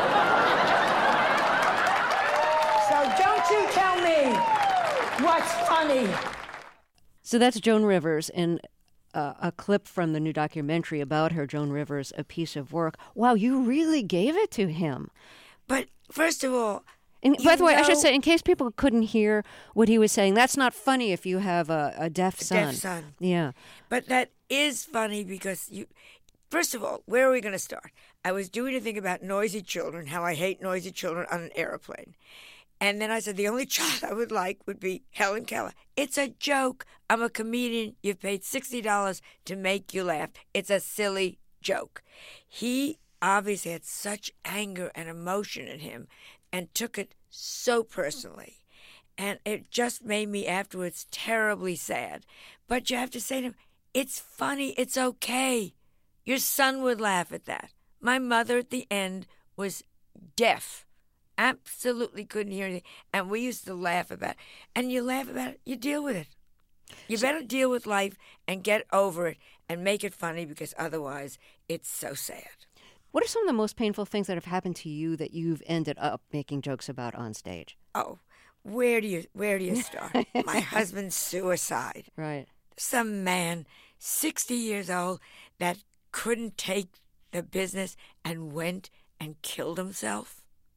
So don't you tell me what's funny. So that's Joan Rivers in uh, a clip from the new documentary about her, Joan Rivers, A Piece of Work. Wow, you really gave it to him. But first of all, And you by the way, I should know- say, in case people couldn't hear what he was saying, that's not funny if you have a, a deaf a son. deaf son. Yeah. But that is funny because you, first of all, where are we going to start? I was doing a thing about noisy children, how I hate noisy children on an airplane. And then I said, the only child I would like would be Helen Keller. It's a joke. I'm a comedian. You've paid sixty dollars to make you laugh. It's a silly joke. He obviously had such anger and emotion in him and took it so personally. And it just made me afterwards terribly sad. But you have to say to him, it's funny. It's okay. Your son would laugh at that. My mother at the end was deaf. Absolutely couldn't hear anything. And we used to laugh about it. And you laugh about it, you deal with it. You better deal with life and get over it and make it funny, because otherwise it's so sad. What are some of the most painful things that have happened to you that you've ended up making jokes about on stage? Oh, where do you where do you start? My husband's suicide. Right. Some man, sixty years old, that couldn't take the business and went and killed himself.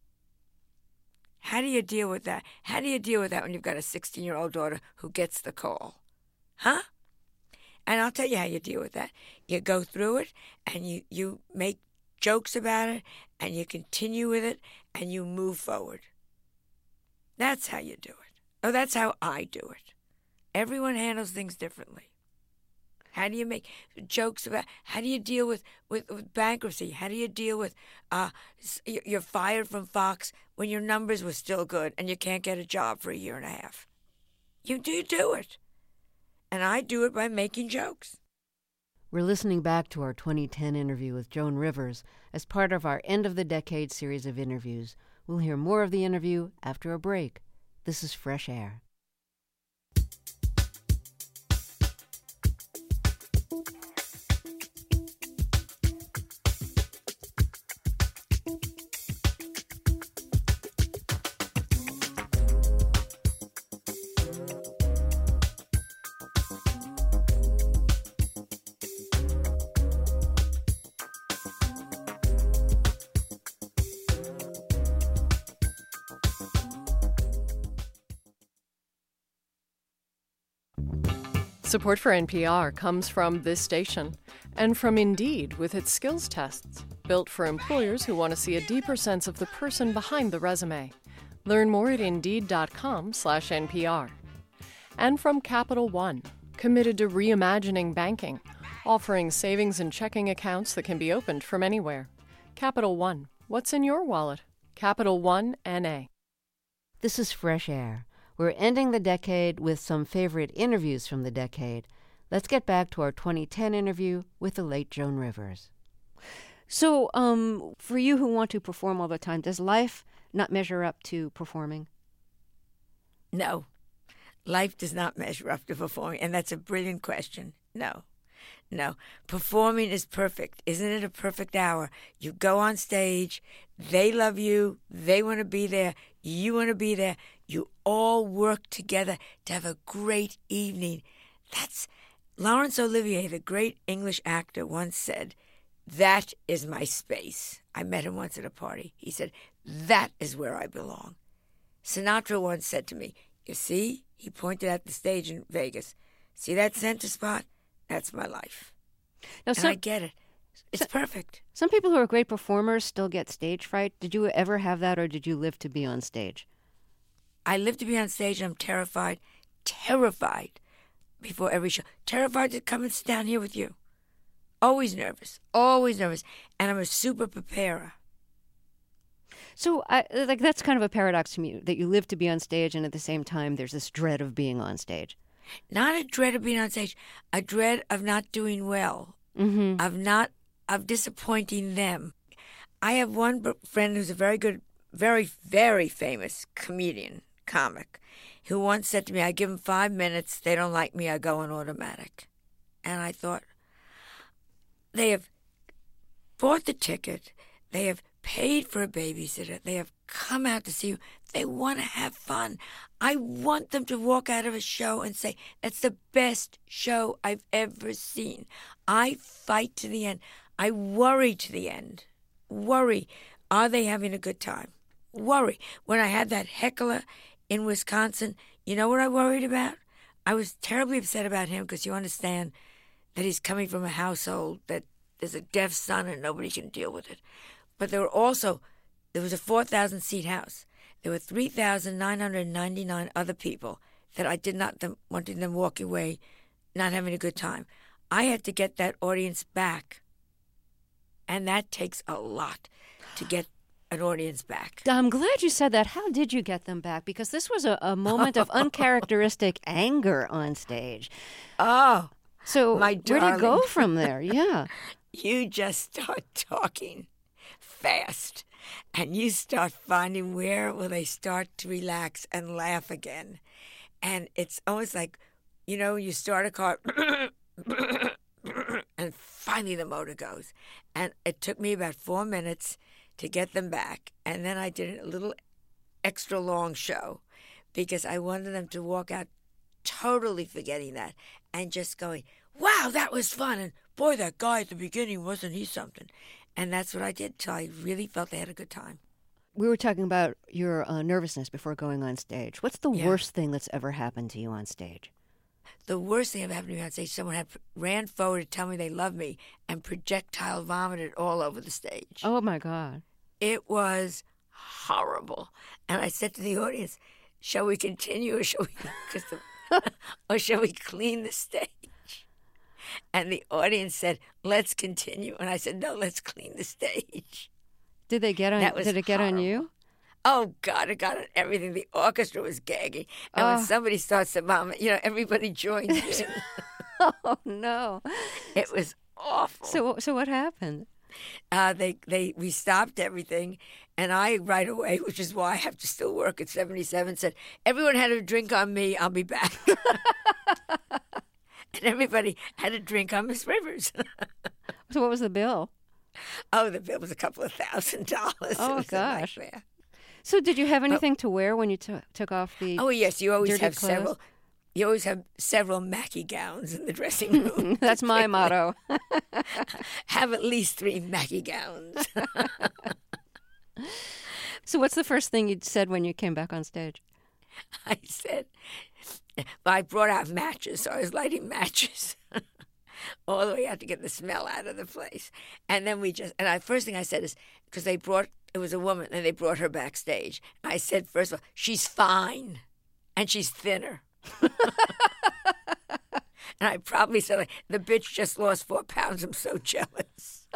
How do you deal with that? How do you deal with that when you've got a sixteen-year-old daughter who gets the call? Huh? And I'll tell you how you deal with that. You go through it, and you, you make jokes about it, and you continue with it, and you move forward. That's how you do it. Oh, that's how I do it. Everyone handles things differently. How do you make jokes about, how do you deal with, with, with bankruptcy? How do you deal with, uh, you're fired from Fox when your numbers were still good and you can't get a job for a year and a half? You do do it. And I do it by making jokes. We're listening back to our twenty ten interview with Joan Rivers as part of our End of the Decade series of interviews. We'll hear more of the interview after a break. This is Fresh Air. Support for N P R comes from this station and from Indeed with its skills tests, built for employers who want to see a deeper sense of the person behind the resume. Learn more at Indeed.com slash NPR. And from Capital One, committed to reimagining banking, offering savings and checking accounts that can be opened from anywhere. Capital One, what's in your wallet? Capital One N A. This is Fresh Air. We're ending the decade with some favorite interviews from the decade. Let's get back to our twenty ten interview with the late Joan Rivers. So, um, for you who want to perform all the time, does life not measure up to performing? No. Life does not measure up to performing, and that's a brilliant question. No. No. Performing is perfect. Isn't it a perfect hour? You go on stage, they love you, they want to be there, you want to be there, you all work together to have a great evening. That's Laurence Olivier, the great English actor, once said, "That is my space." I met him once at a party. He said, "That is where I belong." Sinatra once said to me, "You see," he pointed at the stage in Vegas, "see that center spot? That's my life." Now, and some, I get it. It's so, perfect. Some people who are great performers still get stage fright. Did you ever have that, or did you live to be on stage? I live to be on stage. I'm terrified, terrified before every show. Terrified to come and sit down here with you. Always nervous, always nervous. And I'm a super preparer. So, I, like, that's kind of a paradox to me, that you live to be on stage, and at the same time, there's this dread of being on stage. Not a dread of being on stage, a dread of not doing well, mm-hmm. of not, of disappointing them. I have one friend who's a very good, very, very famous comedian, comic, who once said to me, I give them five minutes, they don't like me, I go on automatic. And I thought, they have bought the ticket, they have paid for a babysitter, they have come out to see you, they want to have fun. I want them to walk out of a show and say, that's the best show I've ever seen. I fight to the end. I worry to the end. Worry. Are they having a good time? Worry. When I had that heckler in Wisconsin, you know what I worried about? I was terribly upset about him because you understand that he's coming from a household that there's a deaf son and nobody can deal with it. But there were also, there was a four thousand seat house. There were three thousand nine hundred ninety-nine other people that I did not them, wanting them walking away not having a good time. I had to get that audience back. And that takes a lot to get an audience back. I'm glad you said that. How did you get them back? Because this was a, a moment of uncharacteristic anger on stage. Oh, so my where do you go darling. from there? Yeah. You just start talking fast, and you start finding where will they start to relax and laugh again. And it's almost like, you know, you start a car, and finally the motor goes. And it took me about four minutes to get them back. And then I did a little extra long show because I wanted them to walk out totally forgetting that and just going, wow, that was fun. And boy, that guy at the beginning, wasn't he something? And that's what I did till I really felt they had a good time. We were talking about your uh, nervousness before going on stage. What's the Yeah. worst thing that's ever happened to you on stage? The worst thing that happened to me on stage, someone had ran forward to tell me they loved me and projectile vomited all over the stage. Oh, my God. It was horrible. And I said to the audience, shall we continue or shall we, 'cause the, or shall we clean the stage? And the audience said, let's continue. And I said, no, let's clean the stage. Did they get on? That was Did it get on you? Oh, God, it got on everything. The orchestra was gagging. And Oh. when somebody starts to vomit, you know, everybody joins in. Oh, no. It was awful. So, so what happened? Uh, they, they, we stopped everything. And I, right away, which is why I have to still work at seventy-seven, said, everyone had a drink on me. I'll be back. And everybody had a drink on Miss Rivers. So what was the bill? Oh, the bill was a couple of thousand dollars. Oh, It was a gosh. nightmare. So did you have anything to wear when you t- took off the Oh, yes, you always dirty have clothes? several. You always have several Mackie gowns in the dressing room. That's my motto. Have at least three Mackie gowns. So what's the first thing you said when you came back on stage? I said, well, I brought out matches, so I was lighting matches all the way out to get the smell out of the place. And then we just, and I first thing I said is, because they brought, it was a woman, and they brought her backstage. I said, first of all, she's fine, and she's thinner. And I probably said, like, the bitch just lost four pounds. I'm so jealous.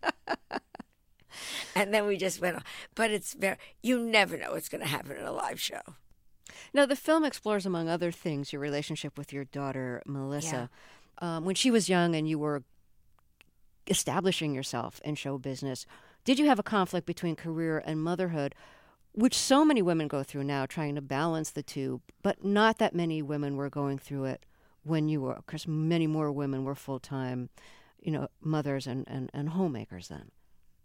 And then we just went on. But it's very, you never know what's going to happen in a live show. Now, the film explores, among other things, your relationship with your daughter, Melissa. Yeah. Um, when she was young and you were establishing yourself in show business, did you have a conflict between career and motherhood, which so many women go through now, trying to balance the two, but not that many women were going through it when you were, because many more women were full-time, you know, mothers and, and, and homemakers then?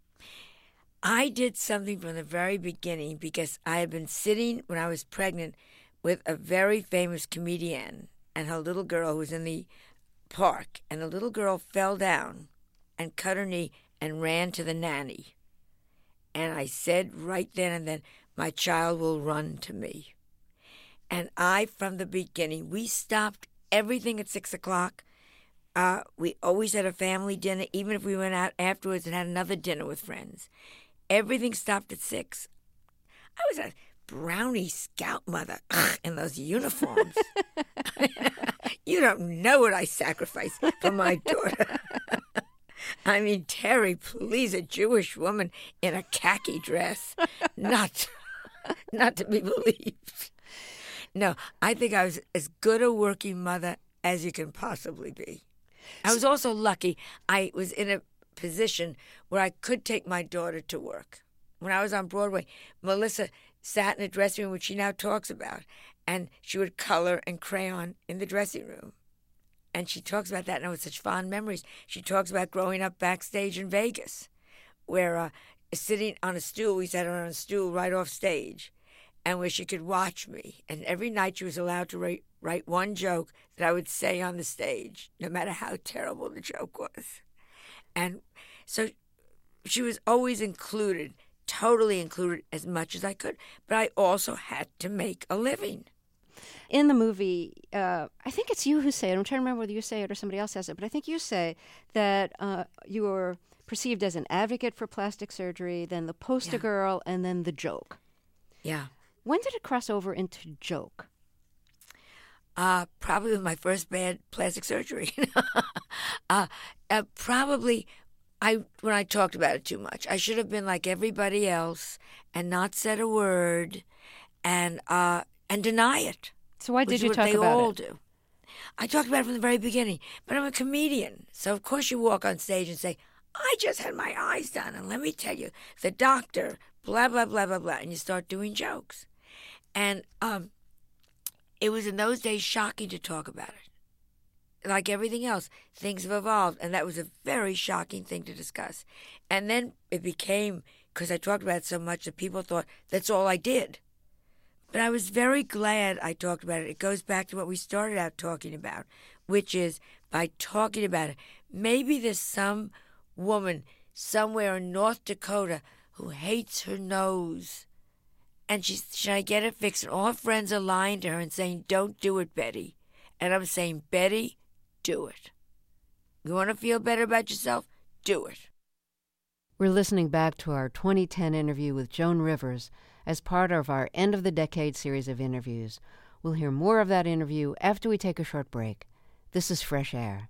I did something from the very beginning because I had been sitting when I was pregnant with a very famous comedian and her little girl who was in the park, and the little girl fell down and cut her knee and ran to the nanny. And I said right then and then, my child will run to me. And I, from the beginning, we stopped everything at six o'clock. Uh, we always had a family dinner, even if we went out afterwards and had another dinner with friends. Everything stopped at six. I was a brownie scout mother in those uniforms. You don't know what I sacrificed for my daughter. I mean, Terry, please, a Jewish woman in a khaki dress. Not, not to be believed. No, I think I was as good a working mother as you can possibly be. I was also lucky. I was in a position where I could take my daughter to work. When I was on Broadway, Melissa sat in a dressing room, which she now talks about, and she would color and crayon in the dressing room. And she talks about that now with such fond memories. She talks about growing up backstage in Vegas, where uh, sitting on a stool, we sat on a stool right off stage, and where she could watch me. And every night she was allowed to write, write one joke that I would say on the stage, no matter how terrible the joke was. And so she was always included, totally included as much as I could. But I also had to make a living. In the movie, uh, I think it's you who say it. I'm trying to remember whether you say it or somebody else says it. But I think you say that uh, you were perceived as an advocate for plastic surgery, then the poster yeah. girl, and then the joke. Yeah. When did it cross over into joke? Uh, probably with my first bad plastic surgery. uh, uh, probably I when I talked about it too much. I should have been like everybody else and not said a word and uh, and deny it. So why did you talk about it? They all do. I talked about it from the very beginning. But I'm a comedian. So, of course, you walk on stage and say, I just had my eyes done. And let me tell you, the doctor, blah, blah, blah, blah, blah. And you start doing jokes. And um, it was in those days shocking to talk about it. Like everything else, things have evolved. And that was a very shocking thing to discuss. And then it became, because I talked about it so much, that people thought that's all I did. But I was very glad I talked about it. It goes back to what we started out talking about, which is by talking about it, maybe there's some woman somewhere in North Dakota who hates her nose. And she's trying to get it fixed. And all her friends are lying to her and saying, don't do it, Betty. And I'm saying, Betty, do it. You want to feel better about yourself? Do it. We're listening back to our twenty ten interview with Joan Rivers as part of our End of the Decade series of interviews. We'll hear more of that interview after we take a short break. This is Fresh Air.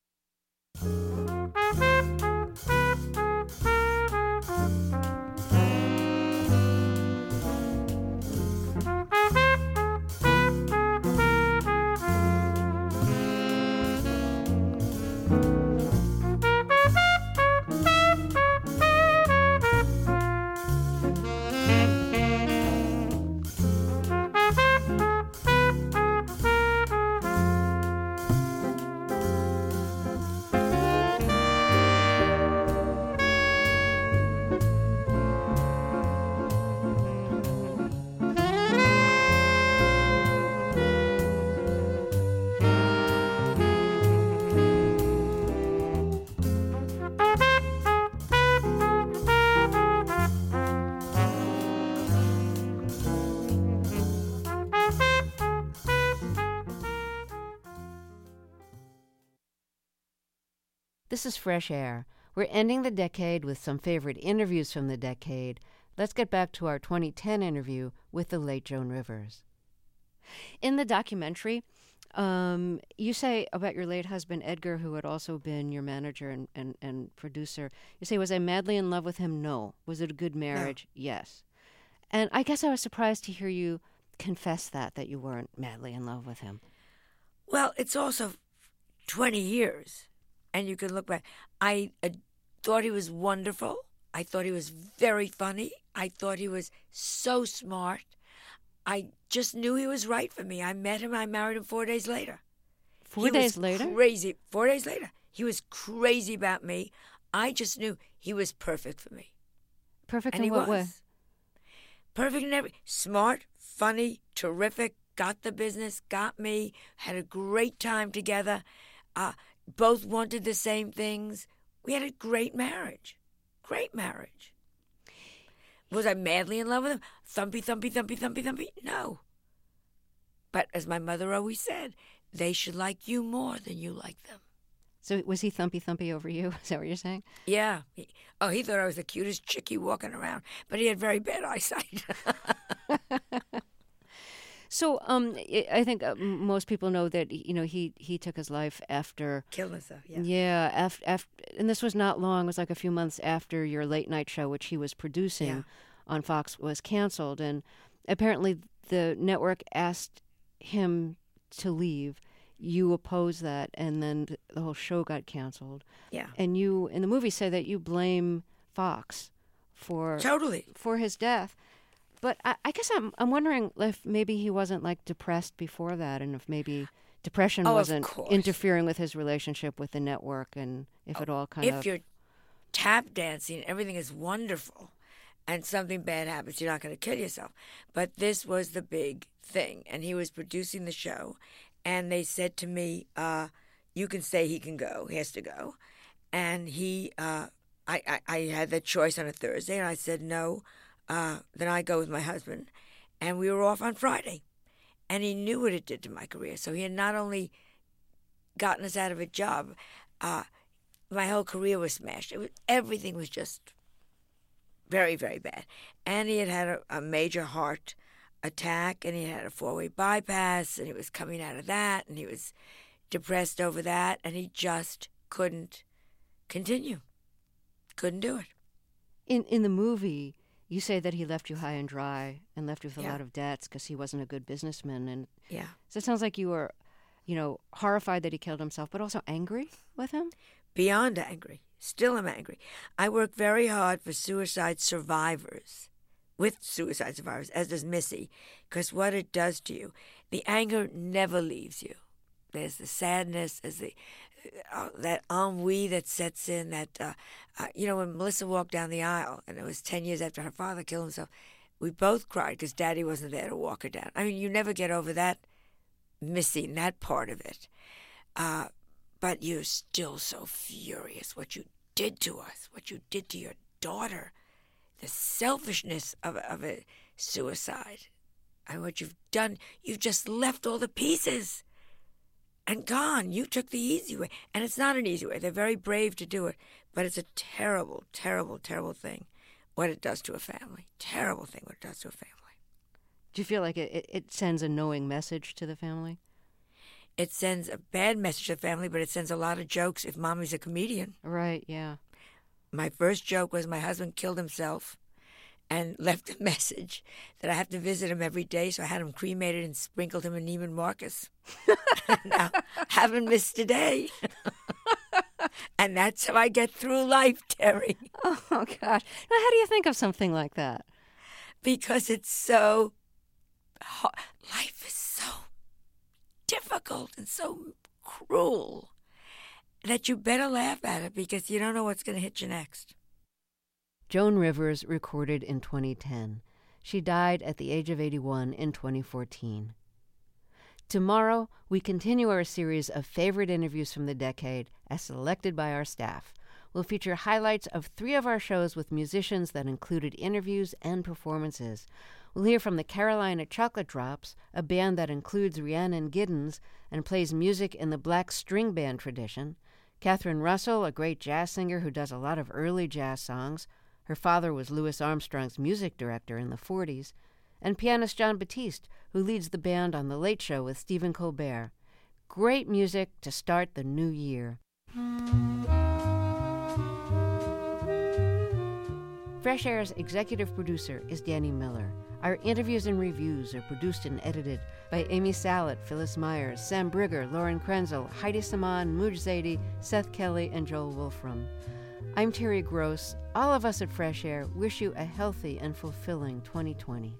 This is Fresh Air. We're ending the decade with some favorite interviews from the decade. Let's get back to our twenty ten interview with the late Joan Rivers. In the documentary, Um, you say about your late husband, Edgar, who had also been your manager and, and, and producer, you say, was I madly in love with him? No. Was it a good marriage? No. Yes. And I guess I was surprised to hear you confess that, that you weren't madly in love with him. Well, it's also twenty years, and you can look back. I uh, thought he was wonderful. I thought he was very funny. I thought he was so smart. I just knew he was right for me. I met him. I married him four days later. Four he days was later? Crazy. Four days later. He was crazy about me. I just knew he was perfect for me. Perfect and in he what was. way? Perfect in every. Smart, funny, terrific, got the business, got me, had a great time together. Uh, both wanted the same things. We had a great marriage. Great marriage. Was I madly in love with him? Thumpy, thumpy, thumpy, thumpy, thumpy? No. But as my mother always said, they should like you more than you like them. So was he thumpy, thumpy over you? Is that what you're saying? Yeah. He, oh, he thought I was the cutest chickie walking around, but he had very bad eyesight. So um, I think uh, most people know that, you know, he, he took his life after... Killed himself, yeah. Yeah, after, after, and this was not long. It was like a few months after your late night show, which he was producing Yeah. on Fox, was canceled. And apparently the network asked him to leave. You opposed that, and then th- the whole show got canceled. Yeah. And you, in the movie, say that you blame Fox for... Totally. For his death. But I, I guess I'm I'm wondering if maybe he wasn't like depressed before that, and if maybe depression Oh, of wasn't course. interfering with his relationship with the network, and if it all kind if of... you're tap dancing, everything is wonderful, and something bad happens, you're not going to kill yourself. But this was the big thing, and he was producing the show, and they said to me, uh, you can say he can go, he has to go. And he, uh, I, I, I had that choice on a Thursday, and I said no. Uh, then I go with my husband, and we were off on Friday. And he knew what it did to my career. So he had not only gotten us out of a job, uh, my whole career was smashed. It was, everything was just very, very bad. And he had had a, a major heart attack, and he had a four-way bypass, and he was coming out of that, and he was depressed over that, and he just couldn't continue. Couldn't do it. In in the movie, you say that he left you high and dry and left you with a Yeah. lot of debts because he wasn't a good businessman. And Yeah. so it sounds like you were, you know, horrified that he killed himself, but also angry with him? Beyond angry. Still am angry. I work very hard for suicide survivors, with suicide survivors, as does Missy, because what it does to you, the anger never leaves you. There's the sadness, there's the uh, that ennui that sets in. That uh, uh, you know, when Melissa walked down the aisle, and it was ten years after her father killed himself, we both cried because Daddy wasn't there to walk her down. I mean, you never get over that, missing that part of it. Uh, but you're still so furious what you did to us, what you did to your daughter, the selfishness of of a suicide, and what you've done. You've just left all the pieces and gone. You took the easy way. And it's not an easy way. They're very brave to do it. But it's a terrible, terrible, terrible thing what it does to a family. Terrible thing what it does to a family. Do you feel like it, it, it sends a knowing message to the family? It sends a bad message to the family, but it sends a lot of jokes if Mommy's a comedian. Right, yeah. My first joke was my husband killed himself and left a message that I have to visit him every day, so I had him cremated and sprinkled him in Neiman Marcus. Now, haven't missed a day. And that's how I get through life, Terry. Oh, gosh. Now, how do you think of something like that? Because it's so hard. Life is so difficult and so cruel that you better laugh at it because you don't know what's going to hit you next. Joan Rivers recorded in twenty ten. She died at the age of eighty-one in twenty fourteen. Tomorrow, we continue our series of favorite interviews from the decade as selected by our staff. We'll feature highlights of three of our shows with musicians that included interviews and performances. We'll hear from the Carolina Chocolate Drops, a band that includes Rhiannon Giddens and plays music in the black string band tradition. Catherine Russell, a great jazz singer who does a lot of early jazz songs. Her father was Louis Armstrong's music director in the forties. And pianist Jon Batiste, who leads the band on The Late Show with Stephen Colbert. great music to start the new year. Fresh Air's executive producer is Danny Miller. Our interviews and reviews are produced and edited by Amy Salet, Phyllis Myers, Sam Brigger, Lauren Krenzel, Heidi Saman, Muj Zaidi, Seth Kelly, and Joel Wolfram. I'm Terry Gross. All of us at Fresh Air wish you a healthy and fulfilling twenty twenty.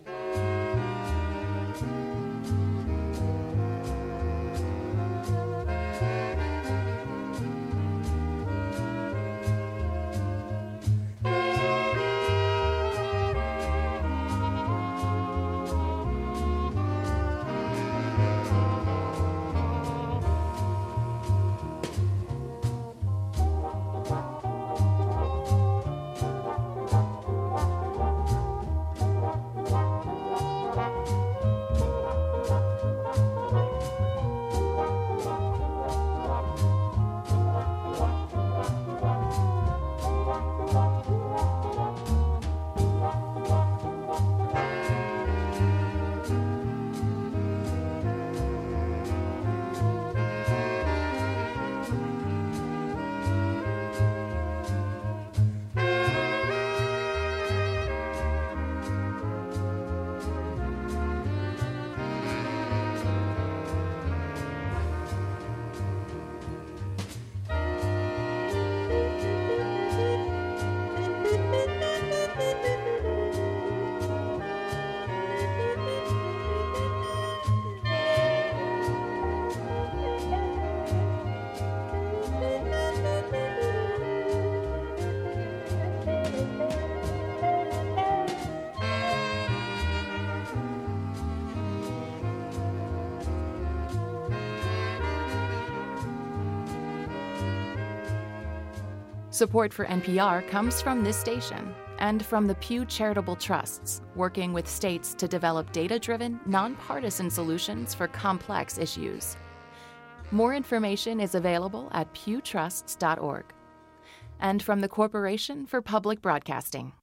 Support for N P R comes from this station and from the Pew Charitable Trusts, working with states to develop data-driven, nonpartisan solutions for complex issues. More information is available at pew trusts dot org. And from the Corporation for Public Broadcasting.